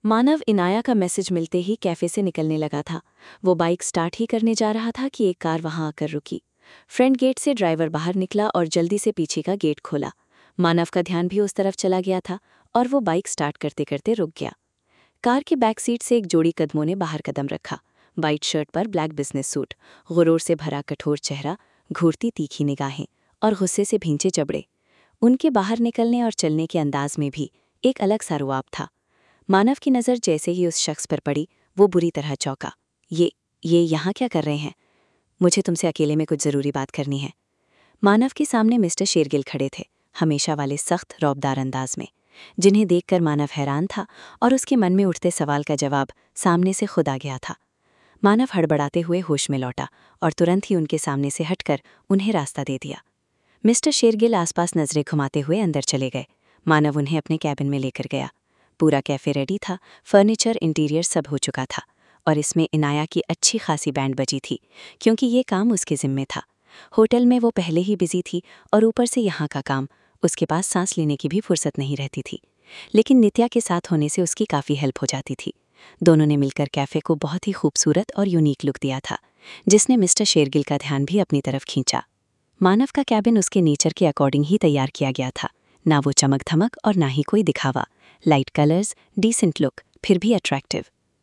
मानव इनाया का मैसेज मिलते ही कैफे से निकलने लगा था। वो बाइक स्टार्ट ही करने जा रहा था कि एक कार वहां आकर रुकी। फ्रंट गेट से ड्राइवर बाहर निकला और जल्दी से पीछे का गेट खोला। मानव का ध्यान भी उस तरफ चला गया था और वो बाइक स्टार्ट करते करते रुक गया। कार के बैक सीट से एक जोड़ी कदमों ने बाहर कदम रखा। वाइट शर्ट पर ब्लैक बिजनेस सूट, गुरूर से भरा कठोर चेहरा, घूरती तीखी निगाहें और गुस्से से भींचे जबड़े। उनके बाहर निकलने और चलने के अंदाज में भी एक अलग सा रुआब था। मानव की नज़र जैसे ही उस शख्स पर पड़ी, वो बुरी तरह चौंका। ये यहाँ क्या कर रहे हैं? मुझे तुमसे अकेले में कुछ ज़रूरी बात करनी है। मानव के सामने मिस्टर शेरगिल खड़े थे, हमेशा वाले सख्त रौबदार अंदाज में, जिन्हें देखकर मानव हैरान था और उसके मन में उठते सवाल का जवाब सामने से खुद आ गया था। मानव हड़बड़ाते हुए होश में लौटा और तुरंत ही उनके सामने से हटकर उन्हें रास्ता दे दिया। मिस्टर शेरगिल आसपास नजरें घुमाते हुए अंदर चले गए। मानव उन्हें अपने कैबिन में लेकर गया। पूरा कैफे रेडी था, फर्नीचर इंटीरियर सब हो चुका था और इसमें इनाया की अच्छी खासी बैंड बजी थी, क्योंकि ये काम उसके जिम्मे था। होटल में वो पहले ही बिजी थी और ऊपर से यहाँ का काम, उसके पास सांस लेने की भी फुर्सत नहीं रहती थी। लेकिन नित्या के साथ होने से उसकी काफ़ी हेल्प हो जाती थी। दोनों ने मिलकर कैफे को बहुत ही खूबसूरत और यूनिक लुक दिया था, जिसने मिस्टर शेरगिल का ध्यान भी अपनी तरफ खींचा। मानव का कैबिन उसके नेचर के अकॉर्डिंग ही तैयार किया गया था। ना वो चमक धमक और ना ही कोई दिखावा। लाइट कलर्स, डिसेंट लुक, फिर भी अट्रैक्टिव।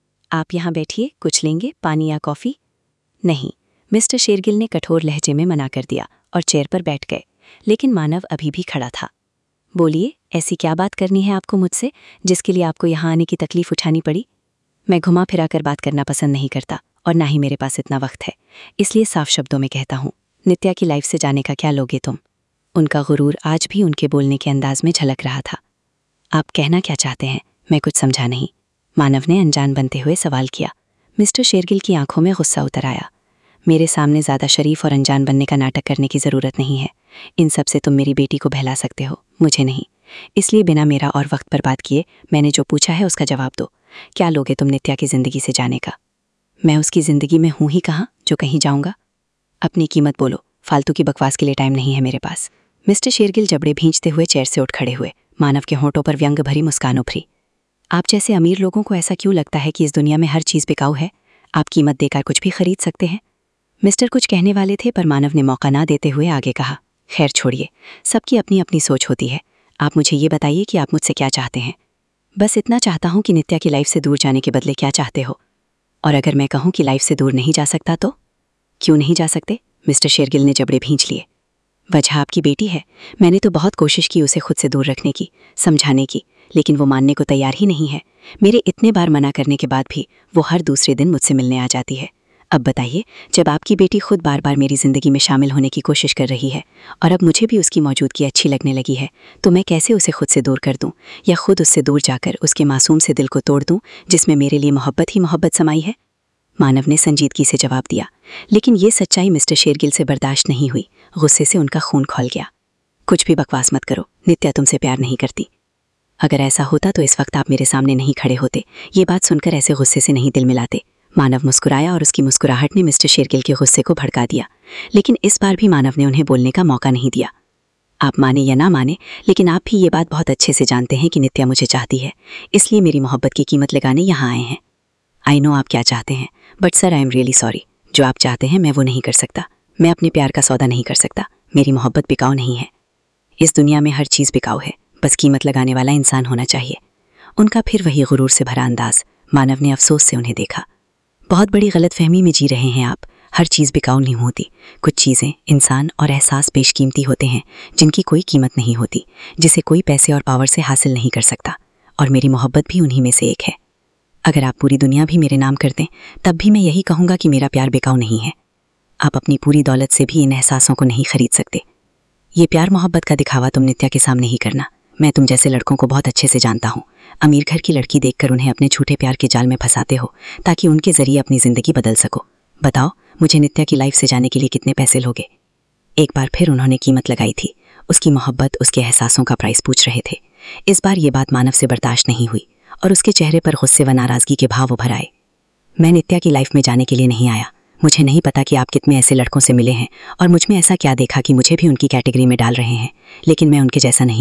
आप यहाँ बैठिए, कुछ लेंगे, पानी या कॉफ़ी? नहीं, मिस्टर शेरगिल ने कठोर लहजे में मना कर दिया और चेयर पर बैठ गए। लेकिन मानव अभी भी खड़ा था। बोलिए, ऐसी क्या बात करनी है आपको मुझसे, जिसके लिए आपको यहाँ आने की तकलीफ उठानी पड़ी? मैं घुमा फिरा कर बात करना पसंद नहीं करता और ना ही मेरे पास इतना वक्त है, इसलिए साफ शब्दों में कहता हूँ, नित्या की लाइफ से जाने का क्या लोगे तुम? उनका गुरूर आज भी उनके बोलने के अंदाज में झलक रहा था। आप कहना क्या चाहते हैं? मैं कुछ समझा नहीं। मानव ने अनजान बनते हुए सवाल किया। मिस्टर शेरगिल की आंखों में गुस्सा उतर आया। मेरे सामने ज़्यादा शरीफ और अनजान बनने का नाटक करने की ज़रूरत नहीं है। इन सब से तुम मेरी बेटी को बहला सकते हो, मुझे नहीं। इसलिए बिना मेरा और वक्त पर बात किए मैंने जो पूछा है उसका जवाब दो। क्या लोगे तुम नित्या की ज़िंदगी से जाने का? मैं उसकी ज़िंदगी में हूँ ही कहाँ जो कहीं जाऊँगा? अपनी कीमत बोलो, फालतू की बकवास के लिए टाइम नहीं है मेरे पास। मिस्टर शेरगिल जबड़े भींचते हुए चेयर से उठ खड़े हुए। मानव के होंठों पर व्यंग भरी मुस्कान उभरी। आप जैसे अमीर लोगों को ऐसा क्यों लगता है कि इस दुनिया में हर चीज़ बिकाऊ है? आप कीमत देकर कुछ भी खरीद सकते हैं। मिस्टर कुछ कहने वाले थे, पर मानव ने मौका ना देते हुए आगे कहा, खैर छोड़िए, सबकी अपनी अपनी सोच होती है। आप मुझे ये बताइए कि आप मुझसे क्या चाहते हैं? बस इतना चाहता हूँ कि नित्या की लाइफ से दूर जाने के बदले क्या चाहते हो? और अगर मैं कहूँ कि लाइफ से दूर नहीं जा सकता तो? क्यों नहीं जा सकते? मिस्टर शेरगिल ने जबड़े भींच लिए। वजह आपकी बेटी है। मैंने तो बहुत कोशिश की उसे खुद से दूर रखने की, समझाने की, लेकिन वो मानने को तैयार ही नहीं है। मेरे इतने बार मना करने के बाद भी वो हर दूसरे दिन मुझसे मिलने आ जाती है। अब बताइए, जब आपकी बेटी खुद बार बार मेरी ज़िंदगी में शामिल होने की कोशिश कर रही है और अब मुझे भी उसकी मौजूदगी अच्छी लगने लगी है, तो मैं कैसे उसे खुद से दूर कर दूं, या खुद उससे दूर जाकर उसके मासूम से दिल को तोड़ दूं, जिसमें मेरे लिए मोहब्बत ही मोहब्बत समाई है? मानव ने संजीदगी से जवाब दिया। लेकिन ये सच्चाई मिस्टर शेरगिल से बर्दाश्त नहीं हुई। गुस्से से उनका खून खौल गया। कुछ भी बकवास मत करो, नित्या तुमसे प्यार नहीं करती। अगर ऐसा होता तो इस वक्त आप मेरे सामने नहीं खड़े होते। ये बात सुनकर ऐसे गुस्से से नहीं दिल मिलाते। मानव मुस्कुराया और उसकी मुस्कुराहट ने मिस्टर शेरगिल के गुस्से को भड़का दिया। लेकिन इस बार भी मानव ने उन्हें बोलने का मौका नहीं दिया। आप माने या ना माने, लेकिन आप भी ये बात बहुत अच्छे से जानते हैं कि नित्या मुझे चाहती है, इसलिए मेरी मोहब्बत की कीमत लगाने यहाँ आए हैं। आई नो आप क्या चाहते हैं, but sir I am really sorry. जो आप चाहते हैं मैं वो नहीं कर सकता। मैं अपने प्यार का सौदा नहीं कर सकता। मेरी मोहब्बत बिकाऊ नहीं है। इस दुनिया में हर चीज़ बिकाऊ है, बस कीमत लगाने वाला इंसान होना चाहिए। उनका फिर वही गुरूर से भरा अंदाज। मानव ने अफसोस से उन्हें देखा। बहुत बड़ी गलतफहमी में जी रहे हैं आप। हर चीज़ बिकाऊ नहीं होती। कुछ चीज़ें, इंसान और एहसास बेशकीमती होते हैं, जिनकी कोई कीमत नहीं होती, जिसे कोई पैसे और पावर से हासिल नहीं कर सकता। और मेरी मोहब्बत भी उन्हीं में से एक है। अगर आप पूरी दुनिया भी मेरे नाम कर दें, तब भी मैं यही कहूँगा कि मेरा प्यार बिकाऊ नहीं है। आप अपनी पूरी दौलत से भी इन एहसासों को नहीं खरीद सकते। ये प्यार मोहब्बत का दिखावा तुम नित्या के सामने ही करना। मैं तुम जैसे लड़कों को बहुत अच्छे से जानता हूँ। अमीर घर की लड़की देखकर उन्हें अपने झूठे प्यार के जाल में फंसाते हो, ताकि उनके जरिए अपनी ज़िंदगी बदल सको। बताओ, मुझे नित्या की लाइफ से जाने के लिए कितने पैसे लोगे? एक बार फिर उन्होंने कीमत लगाई थी। उसकी मोहब्बत, उसके एहसासों का प्राइस पूछ रहे थे। इस बार ये बात मानव से बर्दाश्त नहीं हुई और उसके चेहरे पर गुस्से व नाराज़गी के भाव उभर आए। मैं नित्या की लाइफ में जाने के लिए नहीं आया। मुझे नहीं पता कि आप कितने ऐसे लड़कों से मिले हैं और मुझ में ऐसा क्या देखा कि मुझे भी उनकी कैटेगरी में डाल रहे हैं, लेकिन मैं उनके जैसा नहीं हूँ।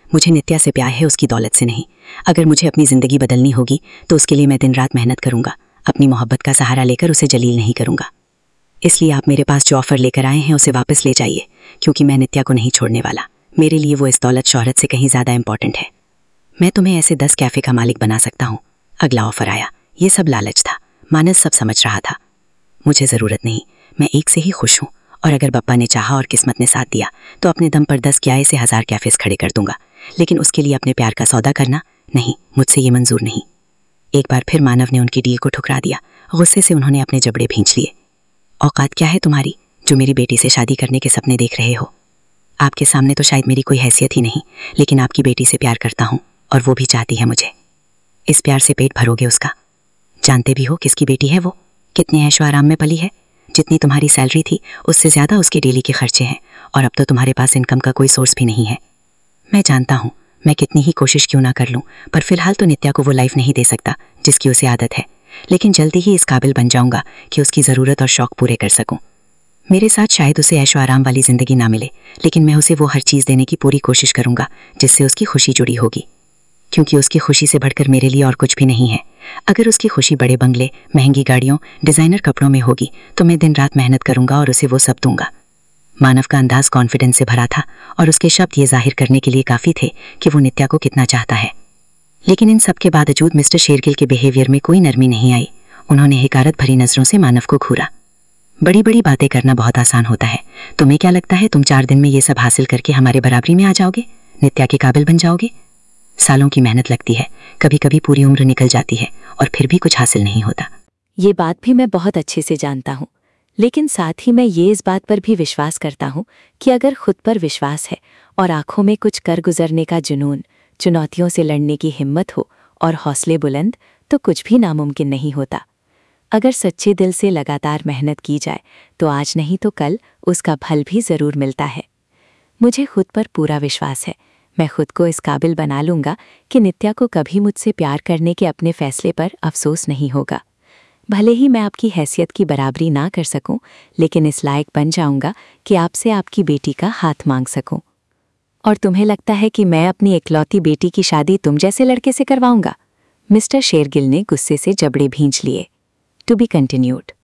मुझे नित्या से प्यार है, उसकी दौलत से नहीं। अगर मुझे अपनी ज़िंदगी बदलनी होगी तो उसके लिए मैं दिन रात मेहनत करूँगा। अपनी मोहब्बत का सहारा लेकर उसे जलील नहीं करूँगा। इसलिए आप मेरे पास जो ऑफ़र लेकर आए हैं उसे वापस ले जाइए, क्योंकि मैं नित्या को नहीं छोड़ने वाला। मेरे लिए वो इस दौलत शोहरत से कहीं ज़्यादा इंपॉर्टेंट है। मैं तुम्हें ऐसे 10 कैफ़े का मालिक बना सकता हूँ। अगला ऑफ़र आया। ये सब लालच था। मानस सब समझ रहा था। मुझे ज़रूरत नहीं, मैं एक से ही खुश हूँ। और अगर बप्पा ने चाहा और किस्मत ने साथ दिया तो अपने दम पर 10 क्या से 1000 कैफ़ेज़ खड़े कर दूंगा। लेकिन उसके लिए अपने प्यार का सौदा करना नहीं, मुझसे ये मंजूर नहीं। एक बार फिर मानव ने उनकी डील को ठुकरा दिया। गुस्से से उन्होंने अपने जबड़े भींच लिए। औकात क्या है तुम्हारी जो मेरी बेटी से शादी करने के सपने देख रहे हो? आपके सामने तो शायद मेरी कोई हैसियत ही नहीं, लेकिन आपकी बेटी से प्यार करता हूँ और वो भी चाहती है मुझे। इस प्यार से पेट भरोगे उसका? जानते भी हो किसकी बेटी है वो? कितने ऐशो आराम में पली है। जितनी तुम्हारी सैलरी थी उससे ज़्यादा उसके डेली के खर्चे हैं, और अब तो तुम्हारे पास इनकम का कोई सोर्स भी नहीं है। मैं जानता हूँ मैं कितनी ही कोशिश क्यों ना कर लूँ, पर फिलहाल तो नित्या को वो लाइफ नहीं दे सकता जिसकी उसे आदत है। लेकिन जल्दी ही इस काबिल बन जाऊँगा कि उसकी ज़रूरत और शौक़ पूरे कर सकूँ। मेरे साथ शायद उसे ऐशो आराम वाली ज़िंदगी ना मिले, लेकिन मैं उसे वो हर चीज़ देने की पूरी कोशिश करूँगा जिससे उसकी खुशी जुड़ी होगी, क्योंकि उसकी खुशी से बढ़कर मेरे लिए और कुछ भी नहीं है। अगर उसकी खुशी बड़े बंगले, महंगी गाड़ियों, डिज़ाइनर कपड़ों में होगी तो मैं दिन रात मेहनत करूँगा और उसे वो सब दूंगा। मानव का अंदाज कॉन्फिडेंस से भरा था और उसके शब्द ये जाहिर करने के लिए काफ़ी थे कि वो नित्या को कितना चाहता है। लेकिन इन सब के बावजूद मिस्टर शेरगिल के बिहेवियर में कोई नरमी नहीं आई। उन्होंने हकारत भरी नज़रों से मानव को घूरा। बड़ी बड़ी बातें करना बहुत आसान होता है। तुम्हें क्या लगता है तुम 4 दिन में ये सब हासिल करके हमारे बराबरी में आ जाओगे, नित्या के काबिल बन जाओगे? सालों की मेहनत लगती है, कभी कभी पूरी उम्र निकल जाती है और फिर भी कुछ हासिल नहीं होता। ये बात भी मैं बहुत अच्छे से जानता हूँ, लेकिन साथ ही मैं ये इस बात पर भी विश्वास करता हूँ कि अगर खुद पर विश्वास है और आंखों में कुछ कर गुजरने का जुनून, चुनौतियों से लड़ने की हिम्मत हो और हौसले बुलंद, तो कुछ भी नामुमकिन नहीं होता। अगर सच्चे दिल से लगातार मेहनत की जाए तो आज नहीं तो कल उसका फल भी ज़रूर मिलता है। मुझे खुद पर पूरा विश्वास है। मैं खुद को इस काबिल बना लूँगा कि नित्या को कभी मुझसे प्यार करने के अपने फैसले पर अफसोस नहीं होगा। भले ही मैं आपकी हैसियत की बराबरी ना कर सकूं, लेकिन इस लायक बन जाऊंगा कि आपसे आपकी बेटी का हाथ मांग सकूं। और तुम्हें लगता है कि मैं अपनी इकलौती बेटी की शादी तुम जैसे लड़के से करवाऊंगा? मिस्टर शेरगिल ने गुस्से से जबड़े भींच लिए। To be continued.